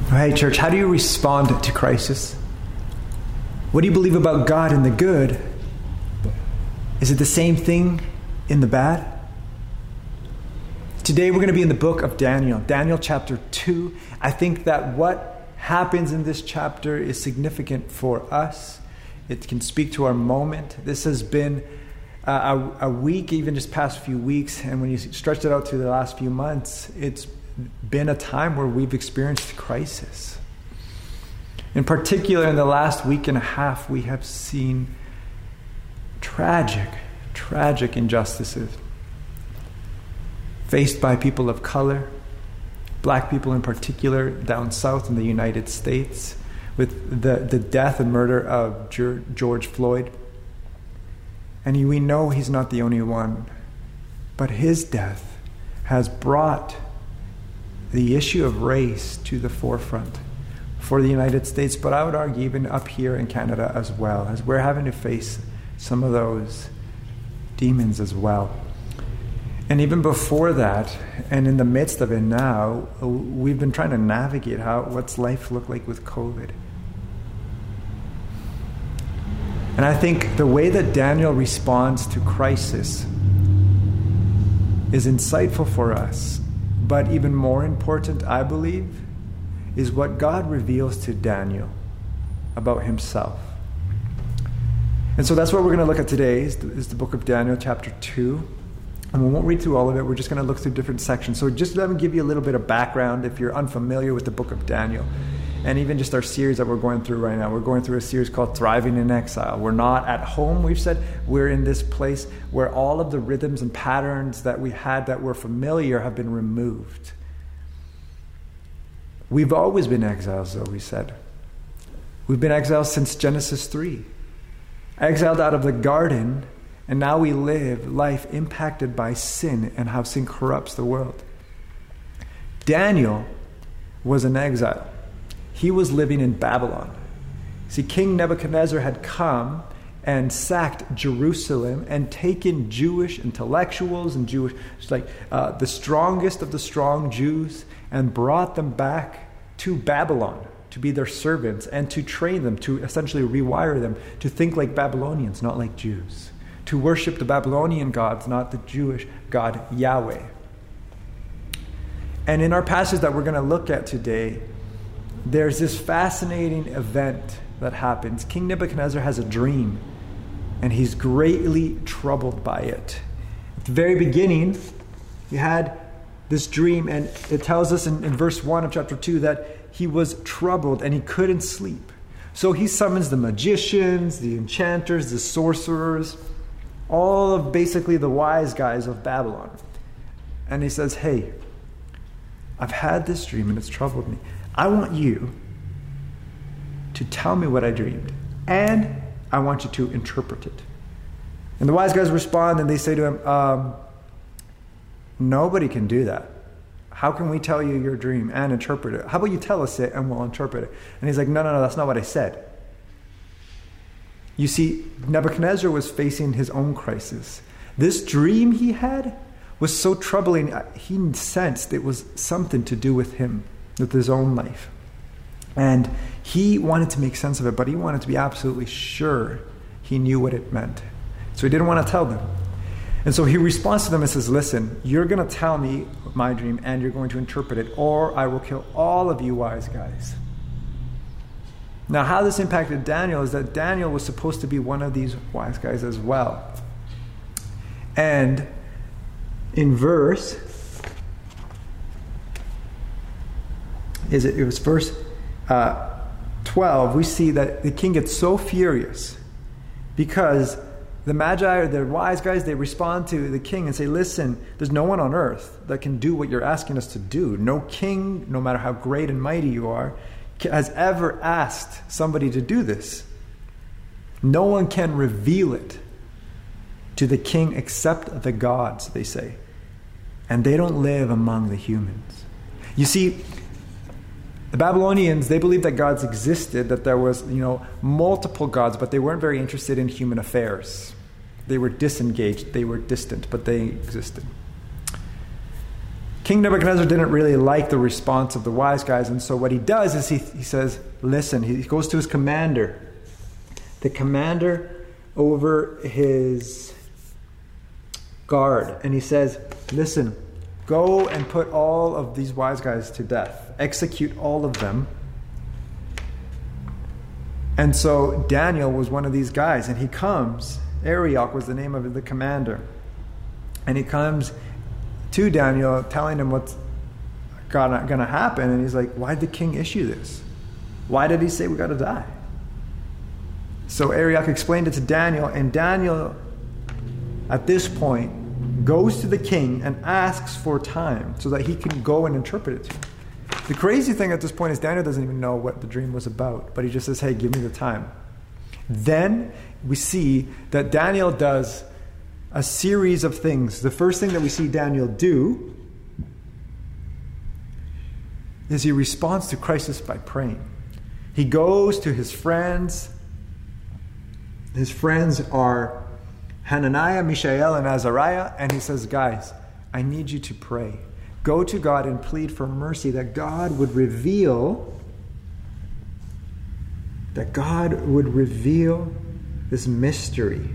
Hey, church, how do you respond to crisis? What do you believe about God in the good? Is it the same thing in the bad? Today we're going to be in the book of Daniel, Daniel chapter 2. I think that what happens in this chapter is significant for us. It can speak to our moment. This has been a week, even just past few weeks, and when you stretch it out to the last few months, it's been a time where we've experienced crisis. In particular, in the last week and a half, we have seen tragic injustices faced by people of color, black people in particular, down south in the United States, with the death and murder of George Floyd. And we know he's not the only one, but his death has brought the issue of race to the forefront for the United States, but I would argue even up here in Canada as well, as we're having to face some of those demons as well. And even before that, and in the midst of it now, we've been trying to navigate what's life look like with COVID. And I think the way that Daniel responds to crisis is insightful for us. But even more important, I believe, is what God reveals to Daniel about himself. And so that's what we're going to look at today, is the book of Daniel, chapter 2. And we won't read through all of it. We're just going to look through different sections. So just let me give you a little bit of background if you're unfamiliar with the book of Daniel. And even just our series that we're going through right now. We're going through a series called Thriving in Exile. We're not at home, we've said. We're in this place where all of the rhythms and patterns that we had that were familiar have been removed. We've always been exiles, though, we said. We've been exiles since Genesis 3. Exiled out of the garden, and now we live life impacted by sin and how sin corrupts the world. Daniel was an exile. He was living in Babylon. See, King Nebuchadnezzar had come and sacked Jerusalem and taken Jewish intellectuals and the strongest of the strong Jews and brought them back to Babylon to be their servants and to train them, to essentially rewire them, to think like Babylonians, not like Jews, to worship the Babylonian gods, not the Jewish God Yahweh. And in our passage that we're going to look at today, there's this fascinating event that happens. King Nebuchadnezzar has a dream, and he's greatly troubled by it. At the very beginning, he had this dream, and it tells us in verse 1 of chapter 2 that he was troubled and he couldn't sleep. So he summons the magicians, the enchanters, the sorcerers, all of basically the wise guys of Babylon. And he says, hey, I've had this dream and it's troubled me. I want you to tell me what I dreamed, and I want you to interpret it. And the wise guys respond and they say to him, nobody can do that. How can we tell you your dream and interpret it? How about you tell us it and we'll interpret it? And he's like, no, that's not what I said. You see, Nebuchadnezzar was facing his own crisis. This dream he had was so troubling, he sensed it was something to do with him, with his own life. And he wanted to make sense of it, but he wanted to be absolutely sure he knew what it meant. So he didn't want to tell them. And so he responds to them and says, listen, you're going to tell me my dream and you're going to interpret it, or I will kill all of you wise guys. Now, how this impacted Daniel is that Daniel was supposed to be one of these wise guys as well. And in verse 12, we see that the king gets so furious because the magi, or the wise guys, they respond to the king and say, listen, there's no one on earth that can do what you're asking us to do. No king, no matter how great and mighty you are, has ever asked somebody to do this. No one can reveal it to the king except the gods, they say. And they don't live among the humans. You see, the Babylonians, they believed that gods existed, that there was, multiple gods, but they weren't very interested in human affairs. They were disengaged, they were distant, but they existed. King Nebuchadnezzar didn't really like the response of the wise guys, and so what he does is he says, listen, he goes to his commander, the commander over his guard, and he says, listen, go and put all of these wise guys to death. Execute all of them. And so Daniel was one of these guys, and he comes. Arioch was the name of the commander. And he comes to Daniel telling him what's going to happen. And he's like, why did the king issue this? Why did he say we got to die? So Arioch explained it to Daniel, and Daniel, at this point, goes to the king and asks for time so that he can go and interpret it to him. The crazy thing at this point is Daniel doesn't even know what the dream was about, but he just says, hey, give me the time. Then we see that Daniel does a series of things. The first thing that we see Daniel do is he responds to crisis by praying. He goes to his friends. His friends are Hananiah, Mishael, and Azariah, and he says, guys, I need you to pray. Go to God and plead for mercy, that God would reveal this mystery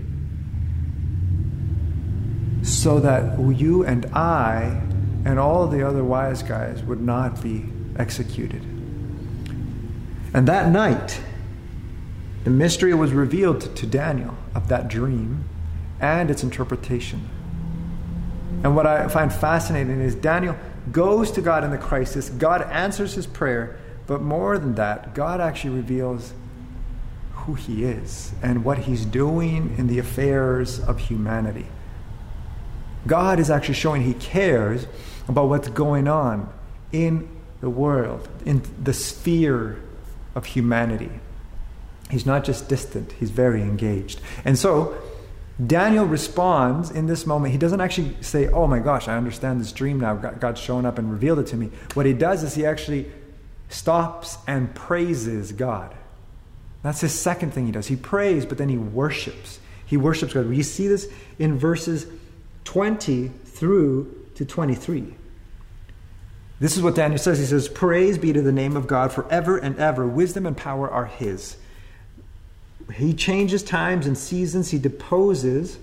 so that you and I and all the other wise guys would not be executed. And that night, the mystery was revealed to Daniel of that dream and its interpretation. And what I find fascinating is Daniel goes to God in the crisis. God answers his prayer. But more than that, God actually reveals who he is and what he's doing in the affairs of humanity. God is actually showing he cares about what's going on in the world, in the sphere of humanity. He's not just distant, he's very engaged. And so Daniel responds in this moment. He doesn't actually say, oh my gosh, I understand this dream now. God's shown up and revealed it to me. What he does is he actually stops and praises God. That's his second thing he does. He prays, but then he worships. He worships God. We see this in verses 20 through to 23. This is what Daniel says. He says, praise be to the name of God forever and ever. Wisdom and power are his. He changes times and seasons. He deposes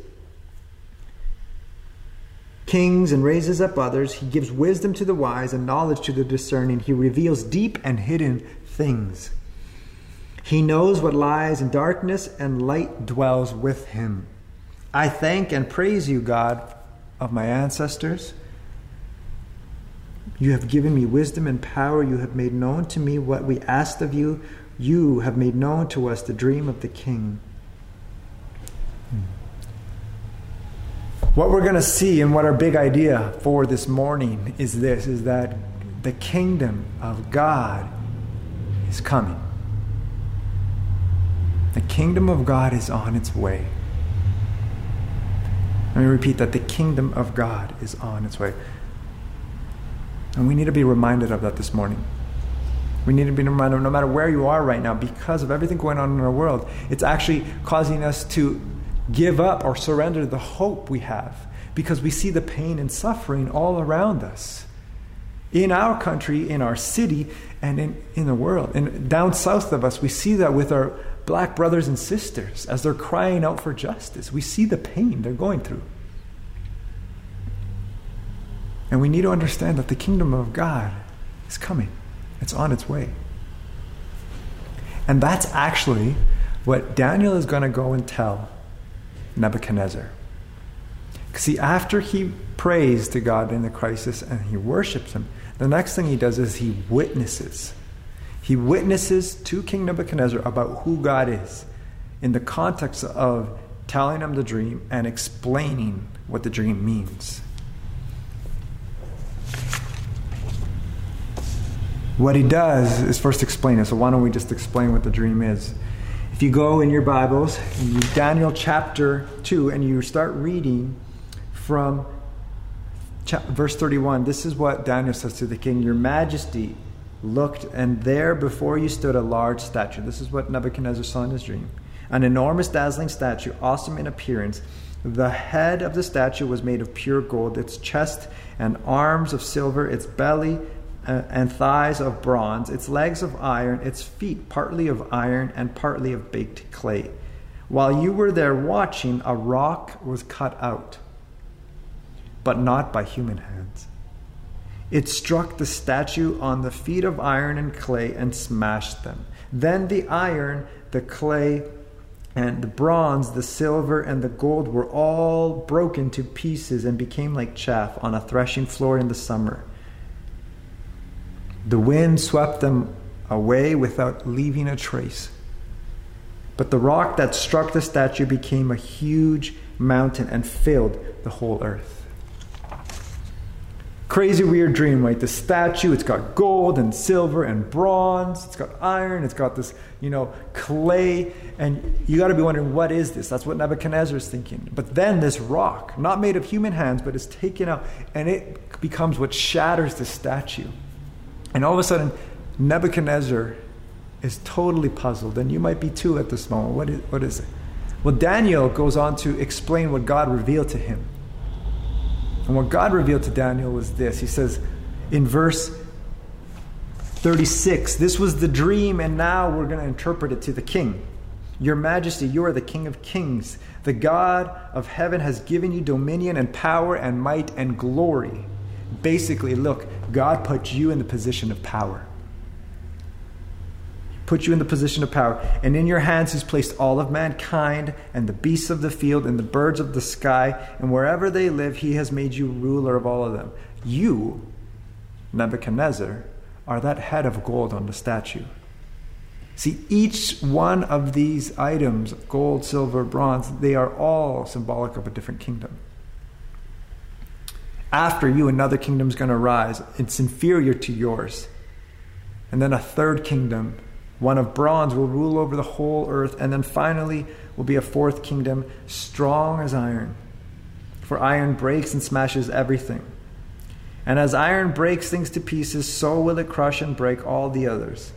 kings and raises up others. He gives wisdom to the wise and knowledge to the discerning. He reveals deep and hidden things. He knows what lies in darkness, and light dwells with him. I thank and praise you, God of my ancestors. You have given me wisdom and power. You have made known to me what we asked of you. You have made known to us the dream of the king. What we're going to see, and what our big idea for this morning is this, is that the kingdom of God is coming. The kingdom of God is on its way. Let me repeat that. The kingdom of God is on its way. And we need to be reminded of that this morning. We need to be reminded, no matter where you are right now, because of everything going on in our world, it's actually causing us to give up or surrender the hope we have, because we see the pain and suffering all around us. In our country, in our city, and in the world. And down south of us, we see that with our black brothers and sisters as they're crying out for justice. We see the pain they're going through. And we need to understand that the kingdom of God is coming. It's on its way. And that's actually what Daniel is going to go and tell Nebuchadnezzar. See, after he prays to God in the crisis and he worships him, the next thing he does is he witnesses. He witnesses to King Nebuchadnezzar about who God is in the context of telling him the dream and explaining what the dream means. What he does is first explain it. So why don't we just explain what the dream is? If you go in your Bibles, in Daniel chapter 2, and you start reading from verse 31, this is what Daniel says to the king. Your majesty looked, and there before you stood a large statue. This is what Nebuchadnezzar saw in his dream. An enormous, dazzling statue, awesome in appearance, The head of the statue was made of pure gold, its chest and arms of silver, its belly and thighs of bronze, its legs of iron, its feet partly of iron and partly of baked clay. While you were there watching, a rock was cut out, but not by human hands. It struck the statue on the feet of iron and clay and smashed them. Then the iron, the clay, and the bronze, the silver, and the gold were all broken to pieces and became like chaff on a threshing floor in the summer. The wind swept them away without leaving a trace. But the rock that struck the statue became a huge mountain and filled the whole earth. Crazy weird dream, right? The statue, it's got gold and silver and bronze. It's got iron. It's got this, clay. And you got to be wondering, what is this? That's what Nebuchadnezzar is thinking. But then this rock, not made of human hands, but is taken out, and it becomes what shatters the statue. And all of a sudden, Nebuchadnezzar is totally puzzled, and you might be too at this moment. What is it? Well, Daniel goes on to explain what God revealed to him. And what God revealed to Daniel was this. He says in verse 36, "This was the dream, and now we're going to interpret it to the king. Your Majesty, you are the King of Kings. The God of heaven has given you dominion and power and might and glory." Basically, look, God put you in the position of power. Put you in the position of power. And in your hands he's placed all of mankind and the beasts of the field and the birds of the sky. And wherever they live, he has made you ruler of all of them. You, Nebuchadnezzar, are that head of gold on the statue. See, each one of these items, gold, silver, bronze, they are all symbolic of a different kingdom. After you, another kingdom is going to rise. It's inferior to yours. And then a third kingdom, one of bronze, will rule over the whole earth. And then finally will be a fourth kingdom, strong as iron. For iron breaks and smashes everything. And as iron breaks things to pieces, so will it crush and break all the others.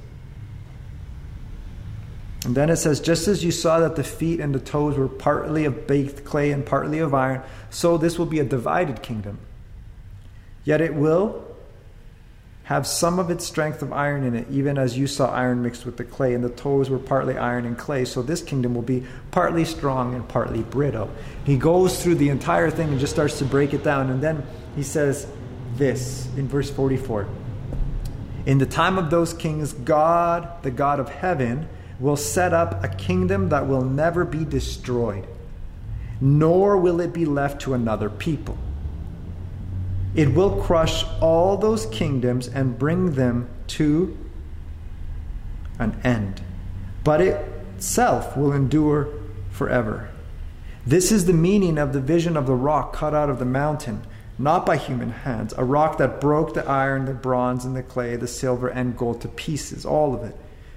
And then it says, just as you saw that the feet and the toes were partly of baked clay and partly of iron, so this will be a divided kingdom. Yet it will have some of its strength of iron in it, even as you saw iron mixed with the clay, and the toes were partly iron and clay. So this kingdom will be partly strong and partly brittle. He goes through the entire thing and just starts to break it down. And then he says this in verse 44. In the time of those kings, God, the God of heaven, will set up a kingdom that will never be destroyed, nor will it be left to another people. It will crush all those kingdoms and bring them to an end, but itself will endure forever. This is the meaning of the vision of the rock cut out of the mountain, not by human hands, a rock that broke the iron, the bronze, and the clay, the silver and gold to pieces, all of it.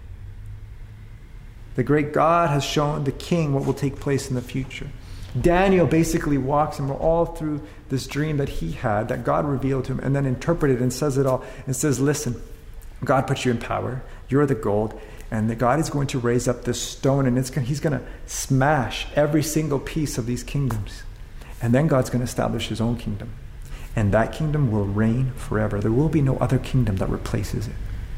The great God has shown the king what will take place in the future. Daniel basically walks him all through this dream that he had, that God revealed to him, and then interpreted and says it all, and says, listen, God put you in power, you're the gold, and that God is going to raise up this stone, and he's going to smash every single piece of these kingdoms. And then God's going to establish his own kingdom. And that kingdom will reign forever. There will be no other kingdom that replaces it.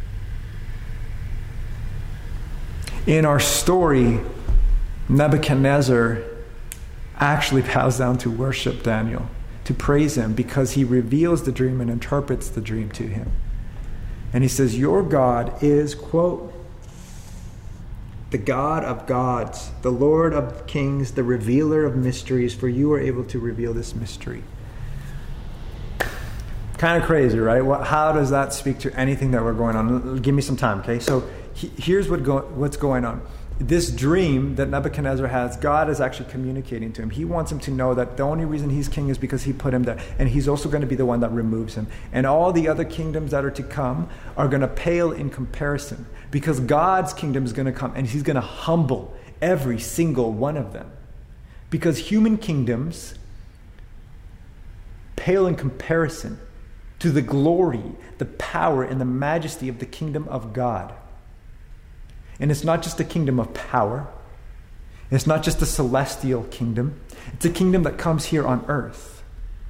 In our story, Nebuchadnezzar actually bows down to worship Daniel, to praise him, because he reveals the dream and interprets the dream to him. And he says, your God is, quote, the God of gods, the Lord of kings, the revealer of mysteries, for you are able to reveal this mystery. Kind of crazy, right? How does that speak to anything that we're going on? Give me some time, okay? So here's what's going on. This dream that Nebuchadnezzar has, God is actually communicating to him. He wants him to know that the only reason he's king is because he put him there. And he's also going to be the one that removes him. And all the other kingdoms that are to come are going to pale in comparison, because God's kingdom is going to come and he's going to humble every single one of them. Because human kingdoms pale in comparison to the glory, the power, and the majesty of the kingdom of God. And it's not just a kingdom of power. It's not just a celestial kingdom. It's a kingdom that comes here on earth.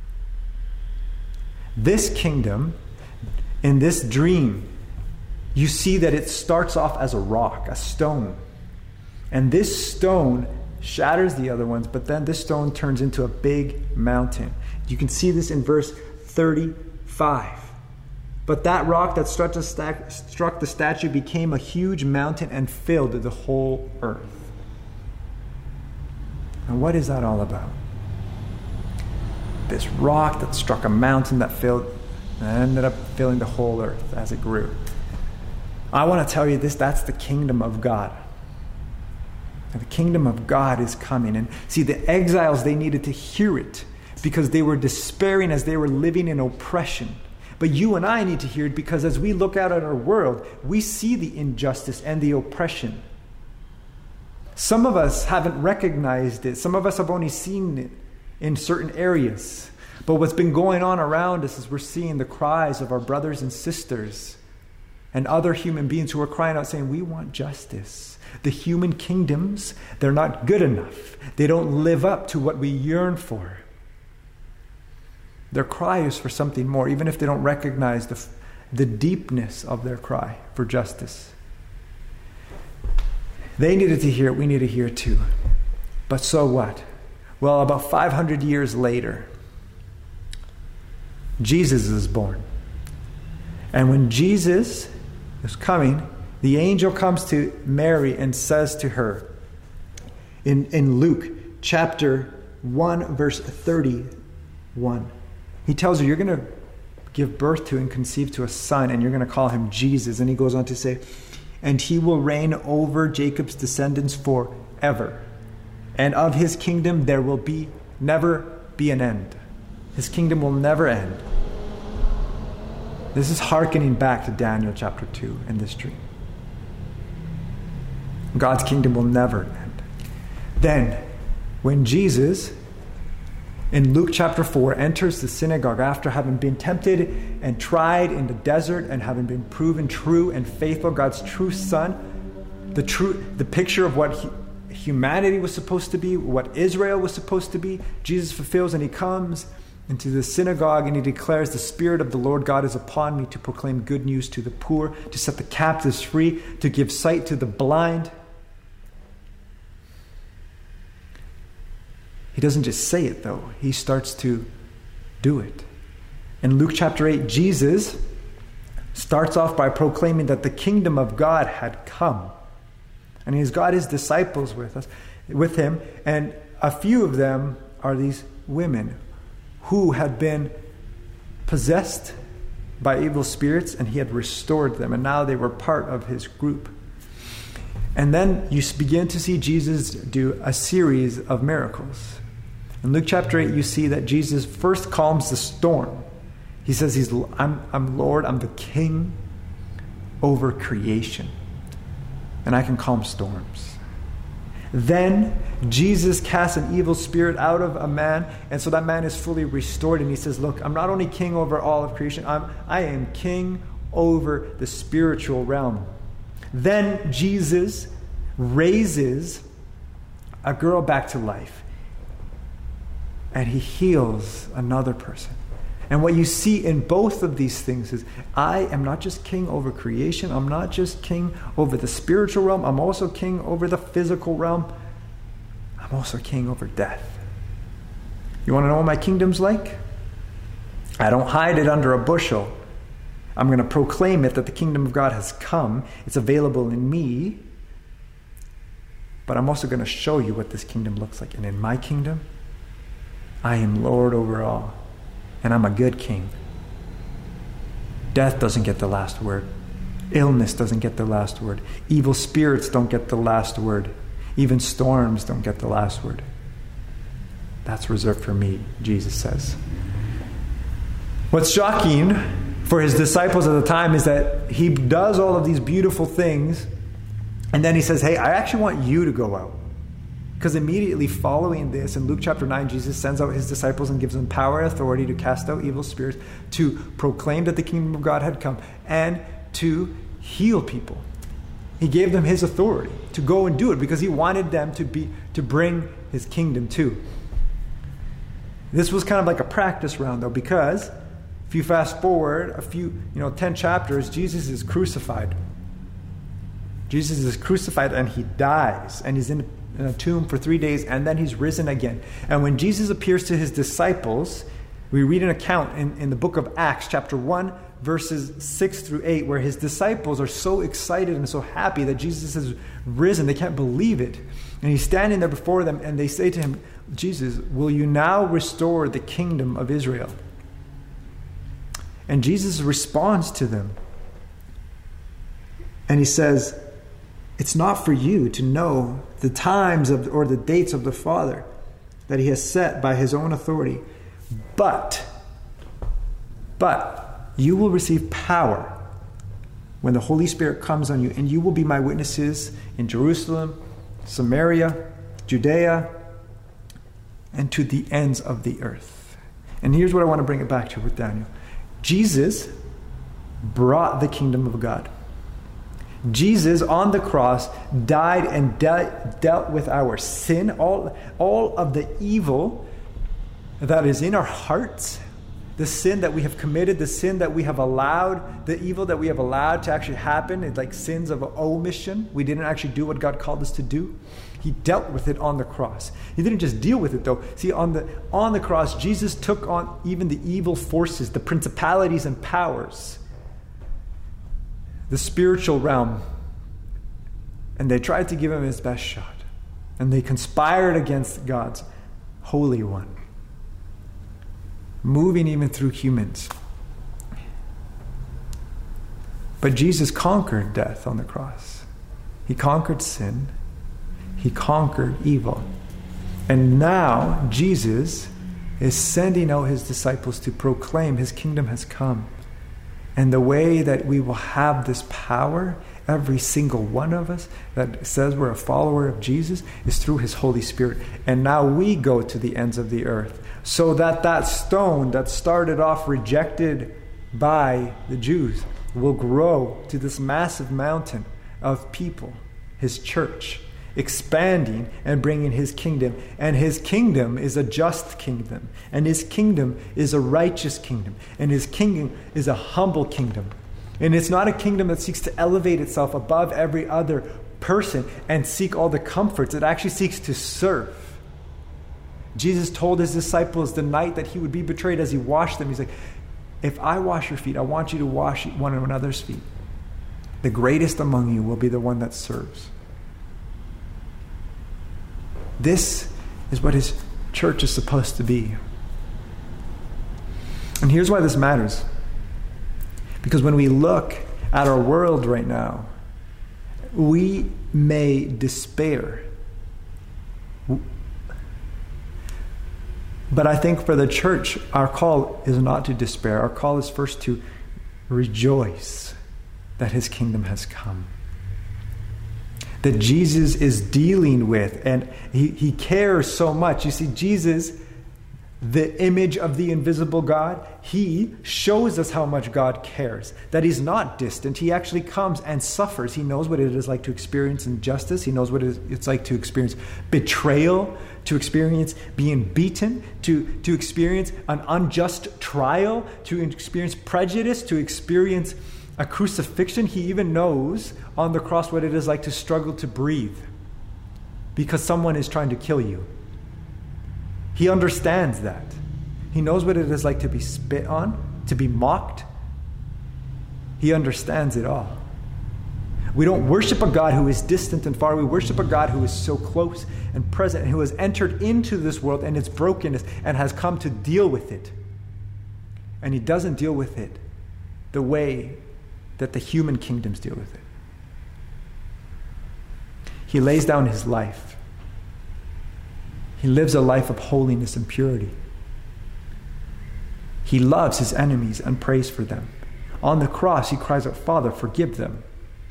This kingdom, in this dream, you see that it starts off as a rock, a stone. And this stone shatters the other ones, but then this stone turns into a big mountain. You can see this in verse 35. But that rock that struck the statue became a huge mountain and filled the whole earth. And what is that all about? This rock that struck a mountain that ended up filling the whole earth as it grew. I want to tell you this, that's the kingdom of God. And the kingdom of God is coming. And see, the exiles, they needed to hear it because they were despairing as they were living in oppression. But you and I need to hear it because as we look out at our world, we see the injustice and the oppression. Some of us haven't recognized it. Some of us have only seen it in certain areas. But what's been going on around us is we're seeing the cries of our brothers and sisters and other human beings who are crying out saying, we want justice. The human kingdoms, they're not good enough. They don't live up to what we yearn for. Their cry is for something more, even if they don't recognize the deepness of their cry for justice. They needed to hear it, we need to hear it too. But so what? Well, about 500 years later, Jesus is born. And when Jesus is coming, the angel comes to Mary and says to her, in Luke chapter 1, verse 31, he tells her, you're going to give birth to and conceive to a son, and you're going to call him Jesus. And he goes on to say, and he will reign over Jacob's descendants forever. And of his kingdom there will never be an end. His kingdom will never end. This is hearkening back to Daniel chapter 2 in this dream. God's kingdom will never end. Then, when Jesus, in Luke chapter 4, enters the synagogue after having been tempted and tried in the desert and having been proven true and faithful, God's true Son, the picture of what humanity was supposed to be, what Israel was supposed to be, Jesus fulfills, and he comes into the synagogue and he declares, the Spirit of the Lord God is upon me to proclaim good news to the poor, to set the captives free, to give sight to the blind. He doesn't just say it though, he starts to do it. In Luke chapter 8, Jesus starts off by proclaiming that the kingdom of God had come. And he's got his disciples with him, and a few of them are these women who had been possessed by evil spirits, and he had restored them, and now they were part of his group. And then you begin to see Jesus do a series of miracles. In Luke chapter 8, you see that Jesus first calms the storm. He says, I'm Lord, I'm the king over creation, and I can calm storms. Then Jesus casts an evil spirit out of a man, and so that man is fully restored, and he says, look, I'm not only king over all of creation, I am king over the spiritual realm. Then Jesus raises a girl back to life, and he heals another person. And what you see in both of these things is, I am not just king over creation, I'm not just king over the spiritual realm, I'm also king over the physical realm, I'm also king over death. You want to know what my kingdom's like? I don't hide it under a bushel. I'm going to proclaim it, that the kingdom of God has come, it's available in me, but I'm also going to show you what this kingdom looks like. And in my kingdom, I am Lord over all. And I'm a good king. Death doesn't get the last word. Illness doesn't get the last word. Evil spirits don't get the last word. Even storms don't get the last word. That's reserved for me, Jesus says. What's shocking for his disciples at the time is that he does all of these beautiful things, and then he says, hey, I actually want you to go out. Because immediately following this, in Luke chapter 9, Jesus sends out his disciples and gives them power and authority to cast out evil spirits, to proclaim that the kingdom of God had come, and to heal people. He gave them his authority to go and do it because he wanted them to bring his kingdom too. This was kind of like a practice round though, because if you fast forward a few, 10 chapters, Jesus is crucified. Jesus is crucified and he dies, and he's in a tomb for 3 days, and then he's risen again. And when Jesus appears to his disciples, we read an account in the book of Acts, chapter 1, verses 6 through 8, where his disciples are so excited and so happy that Jesus has risen. They can't believe it. And he's standing there before them, and they say to him, Jesus, will you now restore the kingdom of Israel? And Jesus responds to them. And he says, it's not for you to know the times or the dates of the Father that he has set by his own authority. But you will receive power when the Holy Spirit comes on you, and you will be my witnesses in Jerusalem, Samaria, Judea, and to the ends of the earth. And here's what I want to bring it back to with Daniel. Jesus brought the kingdom of God. Jesus on the cross died and dealt with our sin, all of the evil that is in our hearts, the sin that we have committed, the sin that we have allowed, the evil that we have allowed to actually happen. It's like sins of omission. We didn't actually do what God called us to do. He dealt with it on the cross. He didn't just deal with it though. See, on the cross, Jesus took on even the evil forces, the principalities and powers, the spiritual realm. And they tried to give him his best shot. And they conspired against God's Holy One, moving even through humans. But Jesus conquered death on the cross. He conquered sin. He conquered evil. And now Jesus is sending out his disciples to proclaim his kingdom has come. And the way that we will have this power, every single one of us that says we're a follower of Jesus, is through his Holy Spirit. And now we go to the ends of the earth, so that stone that started off rejected by the Jews will grow to this massive mountain of people, his church, expanding and bringing his kingdom. And his kingdom is a just kingdom. And his kingdom is a righteous kingdom. And his kingdom is a humble kingdom. And it's not a kingdom that seeks to elevate itself above every other person and seek all the comforts. It actually seeks to serve. Jesus told his disciples the night that he would be betrayed, as he washed them, he's like, if I wash your feet, I want you to wash one another's feet. The greatest among you will be the one that serves. This is what his church is supposed to be. And here's why this matters. Because when we look at our world right now, we may despair. But I think for the church, our call is not to despair. Our call is first to rejoice that his kingdom has come, that Jesus is dealing with, and he cares so much. You see, Jesus, the image of the invisible God, he shows us how much God cares, that he's not distant. He actually comes and suffers. He knows what it is like to experience injustice. He knows what it's like to experience betrayal, to experience being beaten, to experience an unjust trial, to experience prejudice, to experience a crucifixion. He even knows on the cross what it is like to struggle to breathe because someone is trying to kill you. He understands that. He knows what it is like to be spit on, to be mocked. He understands it all. We don't worship a God who is distant and far. We worship a God who is so close and present, and who has entered into this world and its brokenness and has come to deal with it. And he doesn't deal with it the way that the human kingdoms deal with it. He lays down his life. He lives a life of holiness and purity. He loves his enemies and prays for them. On the cross, he cries out, Father, forgive them.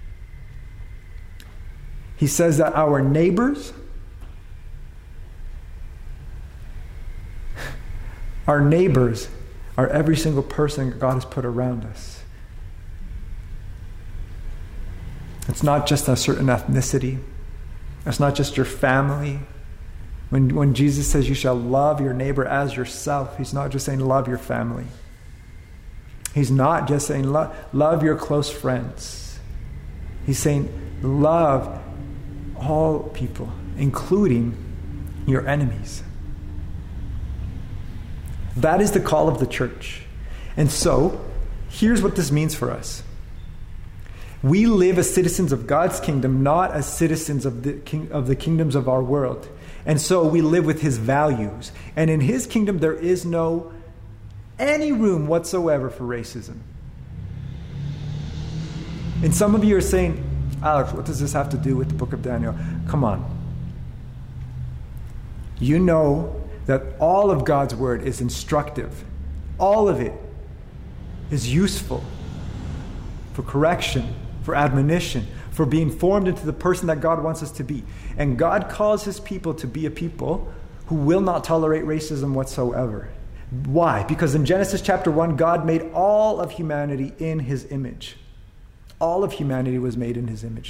He says that our neighbors are every single person God has put around us. It's not just a certain ethnicity. It's not just your family. When Jesus says you shall love your neighbor as yourself, he's not just saying love your family. He's not just saying love your close friends. He's saying love all people, including your enemies. That is the call of the church. And so, here's what this means for us. We live as citizens of God's kingdom, not as citizens of the kingdoms of our world. And so we live with his values. And in his kingdom, there is no any room whatsoever for racism. And some of you are saying, Alex, what does this have to do with the book of Daniel? Come on. You know that all of God's word is instructive. All of it is useful for correction, for admonition, for being formed into the person that God wants us to be. And God calls his people to be a people who will not tolerate racism whatsoever. Why? Because in Genesis chapter 1, God made all of humanity in his image. All of humanity was made in his image.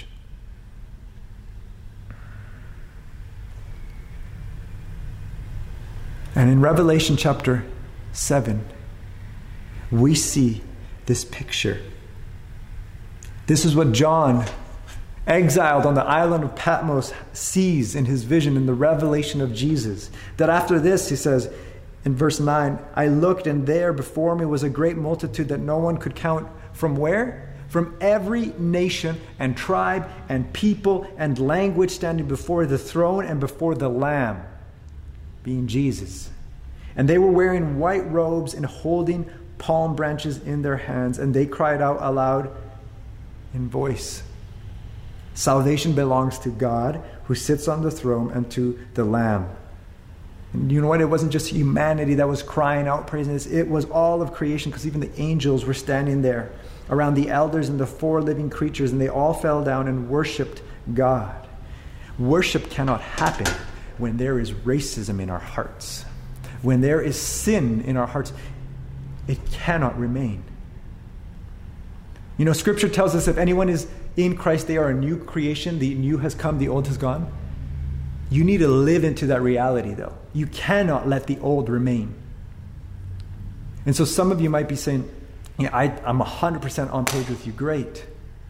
And in Revelation chapter 7, we see this picture. This is what John, exiled on the island of Patmos, sees in his vision in the revelation of Jesus. That after this, he says in verse 9, I looked, and there before me was a great multitude that no one could count. From where? From every nation and tribe and people and language, standing before the throne and before the Lamb, being Jesus. And they were wearing white robes and holding palm branches in their hands, and they cried out aloud in voice, salvation belongs to God who sits on the throne and to the Lamb. And you know what? It wasn't just humanity that was crying out praising this. It was all of creation, because even the angels were standing there around the elders and the four living creatures, and they all fell down and worshipped God. Worship cannot happen when there is racism in our hearts. When there is sin in our hearts, it cannot remain. You know, Scripture tells us if anyone is in Christ, they are a new creation. The new has come, the old has gone. You need to live into that reality, though. You cannot let the old remain. And so some of you might be saying, yeah, I'm 100% on page with you. Great.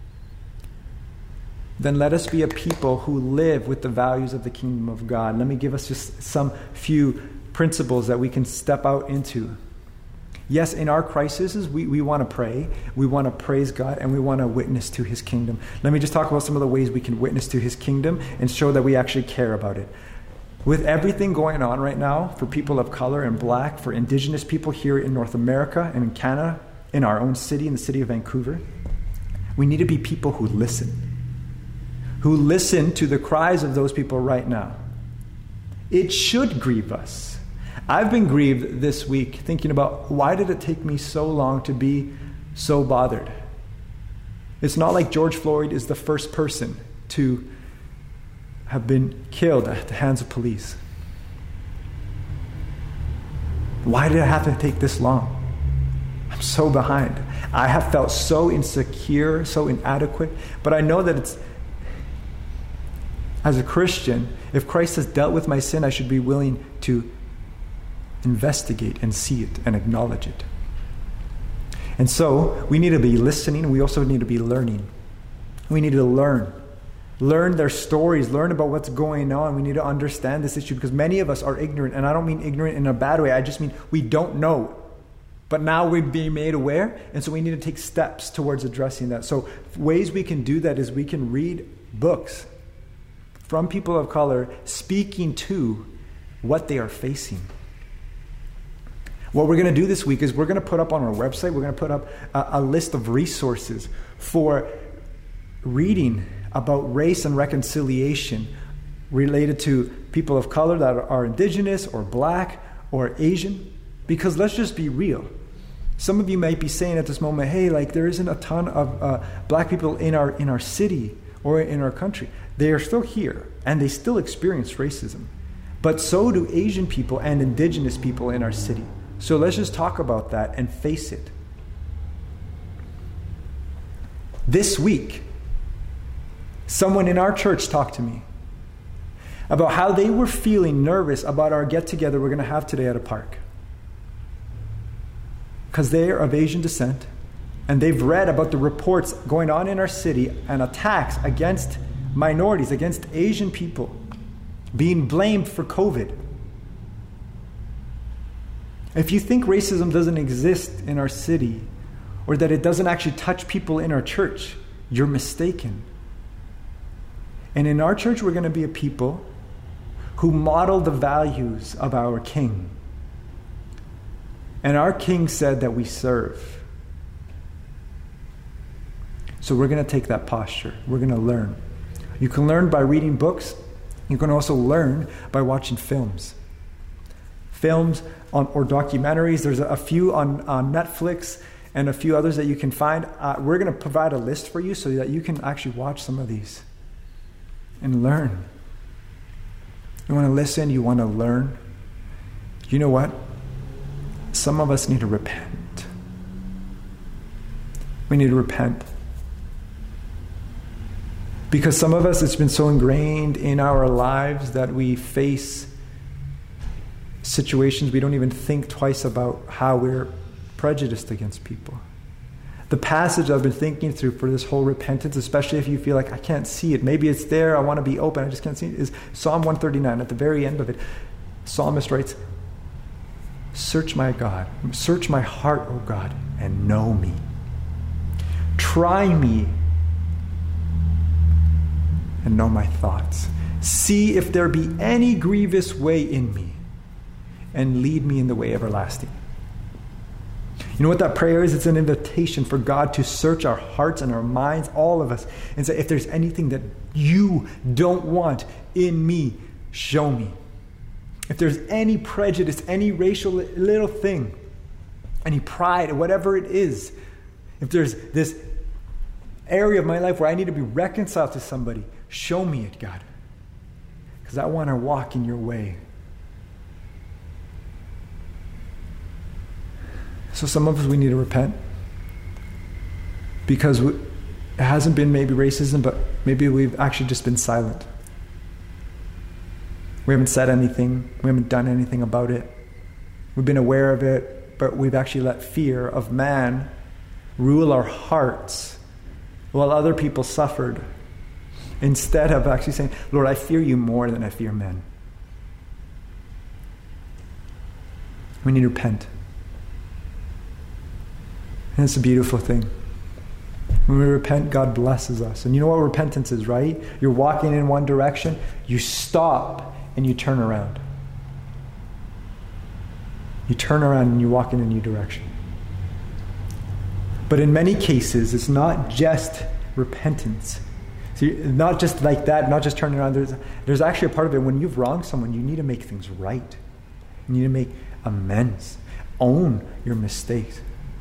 Then let us be a people who live with the values of the kingdom of God. Let me give us just some few principles that we can step out into. Yes, in our crises, we want to pray, we want to praise God, and we want to witness to his kingdom. Let me just talk about some of the ways we can witness to his kingdom and show that we actually care about it. With everything going on right now for people of color and black, for indigenous people here in North America and in Canada, in our own city, in the city of Vancouver, we need to be people who listen to the cries of those people right now. It should grieve us. I've been grieved this week thinking about, why did it take me so long to be so bothered? It's not like George Floyd is the first person to have been killed at the hands of police. Why did it have to take this long? I'm so behind. I have felt so insecure, so inadequate, but I know that it's, as a Christian, if Christ has dealt with my sin, I should be willing to investigate and see it and acknowledge it. And so we need to be listening. We also need to be learning. We need to learn their stories, learn about what's going on. We need to understand this issue, because many of us are ignorant, and I don't mean ignorant in a bad way. I just mean we don't know. But now we're being made aware, and so we need to take steps towards addressing that. So ways we can do that is we can read books from people of color speaking to what they are facing. What we're going to do this week is we're going to put up on our website, we're going to put up a list of resources for reading about race and reconciliation related to people of color that are indigenous or black or Asian. Because let's just be real. Some of you might be saying at this moment, hey, like there isn't a ton of black people in our city or in our country. They are still here, and they still experience racism. But so do Asian people and indigenous people in our city. So let's just talk about that and face it. This week, Someone in our church talked to me about how they were feeling nervous about our get-together we're going to have today at a park. Because they are of Asian descent, and they've read about the reports going on in our city and attacks against minorities, against Asian people, being blamed for COVID. If you think racism doesn't exist in our city, or that it doesn't actually touch people in our church, you're mistaken. And in our church, we're going to be a people who model the values of our King. And our King said that we serve. So we're going to take that posture. We're going to learn. You can learn by reading books. You can also learn by watching films. Films or documentaries. There's a few on Netflix and a few others that you can find. We're going to provide a list for you so that you can actually watch some of these and learn. You want to listen, you want to learn. You know what? Some of us need to repent. We need to repent. Because some of us, it's been so ingrained in our lives that we face situations we don't even think twice about how we're prejudiced against people. The passage I've been thinking through for this whole repentance, especially if you feel like I can't see it, maybe it's there, I want to be open, I just can't see it, is Psalm 139. At the very end of it, psalmist writes, search my heart, O God, and know me. Try me and know my thoughts. See if there be any grievous way in me, and lead me in the way everlasting. You know what that prayer is? It's an invitation for God to search our hearts and our minds, all of us, and say, if there's anything that you don't want in me, show me. If there's any prejudice, any racial little thing, any pride, whatever it is, if there's this area of my life where I need to be reconciled to somebody, show me it, God. Because I want to walk in your way. So some of us, we need to repent. Because it hasn't been maybe racism, but maybe we've actually just been silent. We haven't said anything. We haven't done anything about it. We've been aware of it, but we've actually let fear of man rule our hearts while other people suffered. Instead of actually saying, Lord, I fear you more than I fear men. We need to repent. And it's a beautiful thing. When we repent, God blesses us. And you know what repentance is, right? You're walking in one direction, you stop and you turn around. You turn around and you walk in a new direction. But in many cases, it's not just repentance. See, not just like that, not just turning around. There's actually a part of it, when you've wronged someone, you need to make things right. You need to make amends. Own your mistakes.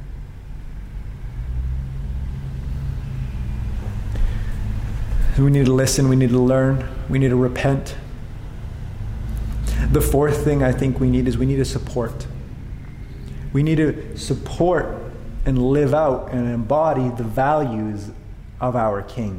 We need to listen, we need to learn, we need to repent. The fourth thing I think we need is we need to support. We need to support and live out and embody the values of our King.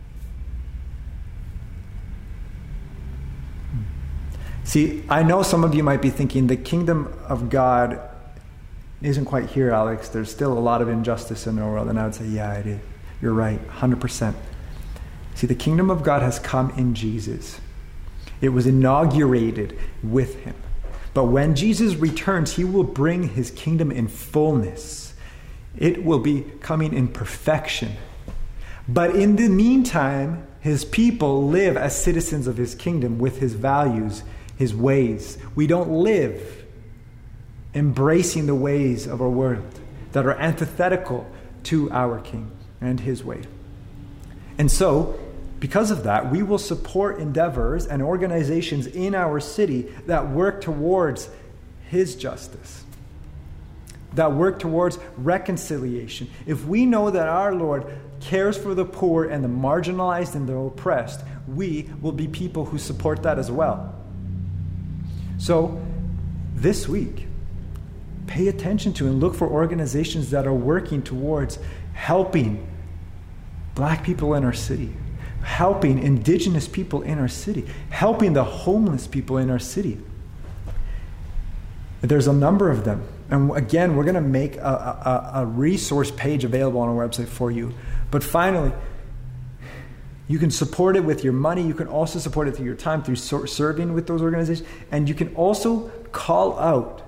See, I know some of you might be thinking the kingdom of God isn't quite here, Alex. There's still a lot of injustice in the world. And I would say, yeah, it is. You're right, 100%. See, the kingdom of God has come in Jesus. It was inaugurated with him. But when Jesus returns, he will bring his kingdom in fullness. It will be coming in perfection. But in the meantime, his people live as citizens of his kingdom with his values, his ways. We don't live embracing the ways of our world that are antithetical to our King and his way. And so, because of that, we will support endeavors and organizations in our city that work towards his justice, that work towards reconciliation. If we know that our Lord cares for the poor and the marginalized and the oppressed, we will be people who support that as well. So, this week, pay attention to and look for organizations that are working towards helping Black people in our city, helping indigenous people in our city, helping the homeless people in our city. There's a number of them. And again, we're going to make a resource page available on our website for you. But finally, you can support it with your money. You can also support it through your time, through serving with those organizations. And you can also call out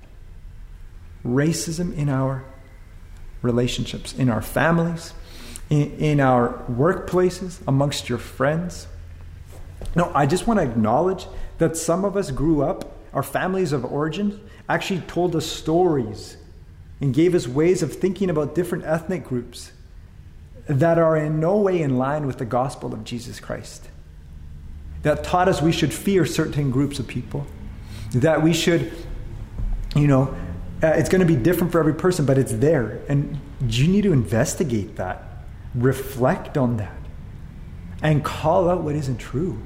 racism in our relationships, in our families, in our workplaces, amongst your friends. No, I just want to acknowledge that some of us grew up, our families of origin actually told us stories and gave us ways of thinking about different ethnic groups that are in no way in line with the gospel of Jesus Christ. That taught us we should fear certain groups of people. That we should, it's going to be different for every person, but it's there. And you need to investigate that. Reflect on that. And call out what isn't true.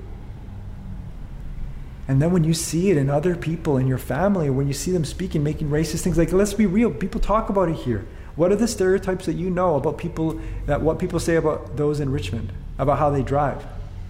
And then when you see it in other people in your family, or when you see them speaking, making racist things, like, let's be real, people talk about it here. What are the stereotypes that you know about people, that what people say about those in Richmond, about how they drive?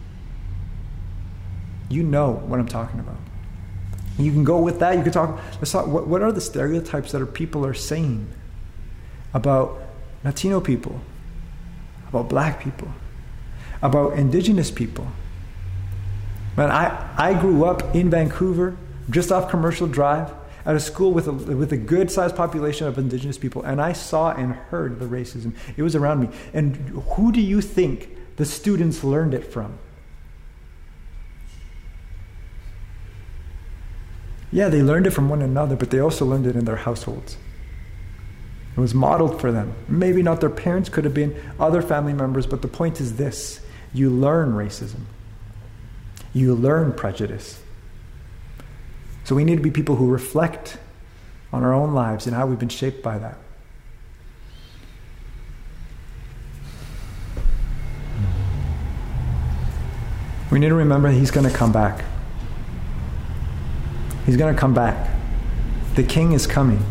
You know what I'm talking about. You can go with that. You can talk, what are the stereotypes that people are saying about Latino people, about black people, about indigenous people? Man, I grew up in Vancouver, just off Commercial Drive, at a school with a good-sized population of indigenous people, and I saw and heard the racism. It was around me. And who do you think the students learned it from? Yeah, they learned it from one another, but they also learned it in their households. It was modeled for them. Maybe not their parents, could have been other family members, but the point is this: you learn racism. You learn prejudice. So we need to be people who reflect on our own lives and how we've been shaped by that. We need to remember that He's going to come back. He's going to come back. The King is coming.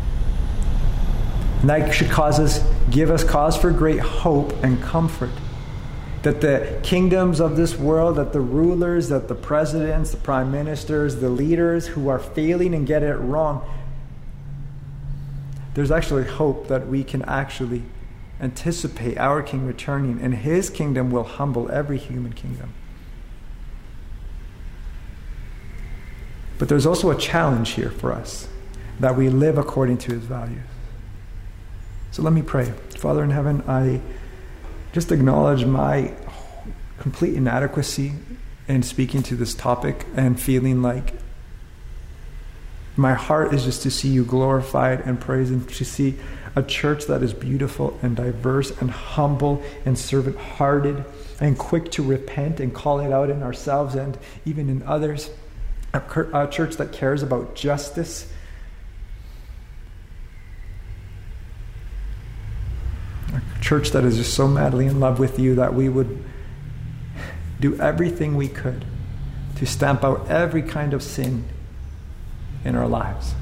And that should give us cause for great hope and comfort. That the kingdoms of this world, that the rulers, that the presidents, the prime ministers, the leaders who are failing and get it wrong, there's actually hope that we can actually anticipate our King returning, and His kingdom will humble every human kingdom. But there's also a challenge here for us, that we live according to His values. So let me pray. Father in heaven, I just acknowledge my complete inadequacy in speaking to this topic and feeling like my heart is just to see You glorified and praised, and to see a church that is beautiful and diverse and humble and servant-hearted and quick to repent and call it out in ourselves and even in others. A church that cares about justice. A church that is just so madly in love with You that we would do everything we could to stamp out every kind of sin in our lives.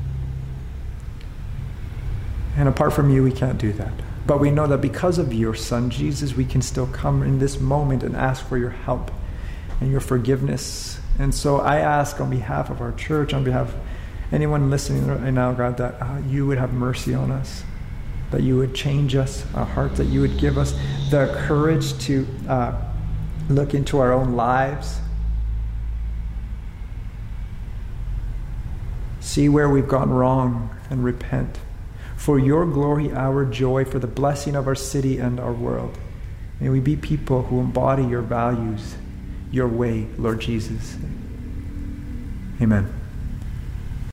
And apart from You, we can't do that. But we know that because of Your Son, Jesus, we can still come in this moment and ask for Your help and Your forgiveness. And so I ask on behalf of our church, on behalf of anyone listening right now, God, that You would have mercy on us, that You would change us, our hearts, that You would give us the courage to look into our own lives, see where we've gone wrong, and repent. For Your glory, our joy, for the blessing of our city and our world. May we be people who embody Your values, Your way, Lord Jesus. Amen.